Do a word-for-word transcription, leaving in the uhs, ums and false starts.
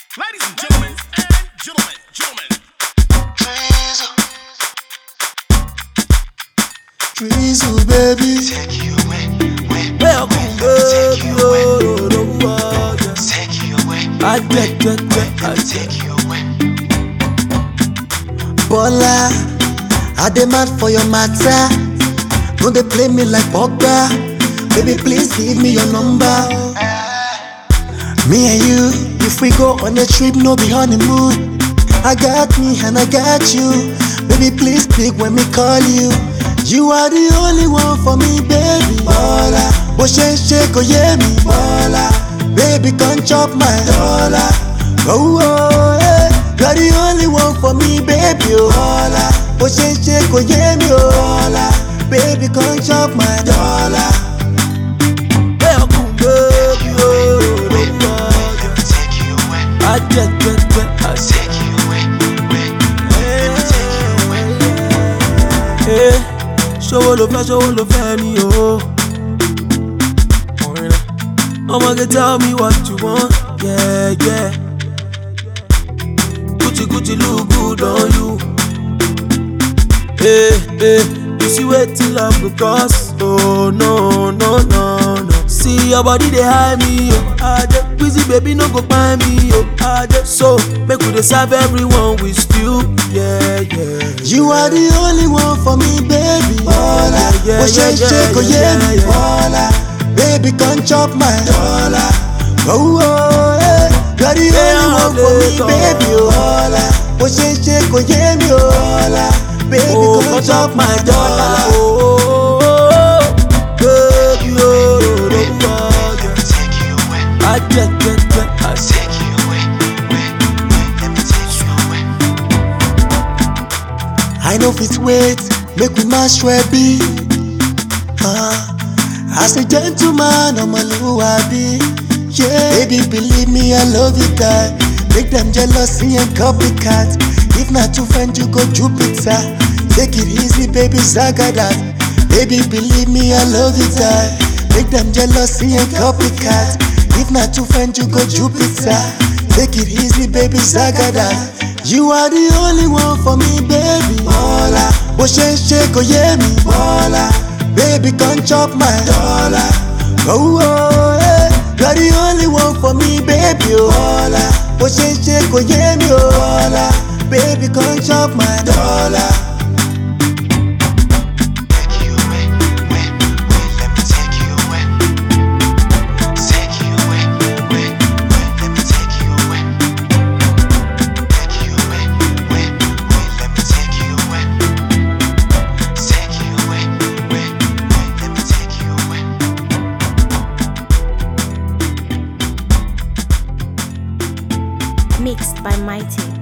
Ladies and gentlemen, and gentlemen, gentlemen. Drizzle, baby. Take you away, away. Welcome, Take you away. oh, oh, oh, yeah. Take you away. I get, get, get, I Take get. you away. Bola, I demand for your matter. Don't they play me like Pogba? Baby, please give me your number. Me and you, if we go on a trip, no be honeymoon. I got me and I got you. Baby, please pick when me call you. You are the only one for me, baby. Bola, bo she shake oh yeah me. Bola, baby, come chop my dollar. Oh, oh, yeah. You're the only one for me, baby. Oh, Bola, bo she shake oh yeah me. Bola, baby, come chop my dollar. Welcome, baby. Oh, Let me take you away. I get, get, get, I Take you away, away. Let me take you away. Hey, show lo fẹ́, show lo fẹ́ ni o. I'ma get tell me what you want, yeah, yeah. Gucci, Gucci look good on you. Hey, hey, you see wetin love go cost? Oh no, no, no, no. See your body they high me, oh. Ade, Wizzy baby no go find me, oh. Ade, so make we dey serve everyone with stew, yeah, yeah. You are the only one for me, baby. Bola, yeah, yeah, yeah, yeah, yeah, yeah. Bola, baby, come chop my dollar. Oh, oh, yeah. You're the only one for me, baby. Bola, oh, shake, shake, oh, yeah, me, Bola, baby, come chop my dollar. Oh, baby, oh, Let me take you away. I get, get, get, I Take you away, away, away. Let me take you away. I know if it's wait, make we mash ready. Uh, as a gentleman, I'm a luabi. Yeah, baby, believe me, I love you, die. Make them jealousy and copycat. If not to friend, you go Jupiter. Take it easy, baby, saga that. Baby, believe me, I love you, die. Make them jealousy and copycat. If not to friend, you go Jupiter. Take it easy, baby, saga that. You are the only one for me, baby. Bola, bo she shake oh yeah me. Bola, baby, come chop my dollar. Oh, oh, yeah. You're the only one for me, baby. Bola, bo she shake oh yeah me. Bola, baby, come chop my dollar. Take you away, away, away. Let me take you away. Take you away, away, away. Let me take you away. Take you away, away, away. Let me take you away. Take you away, away, away. Let me take you away. Mixed by Mighty.